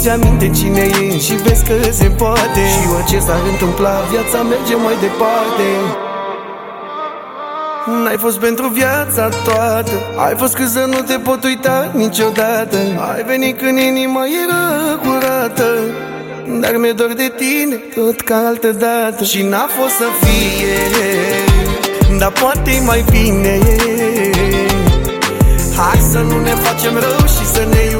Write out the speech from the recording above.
ți aminte cine e și vezi că se poate. Și orice s-ar întâmpla, viața merge mai departe. N-ai fost pentru viața toată, ai fost cât să nu te pot uita niciodată. Ai venit când inima era curată, dar mi-e dor de tine tot ca altă dată. Și n-a fost să fie, dar poate-i mai bine. Hai să nu ne facem rău și să ne iubim.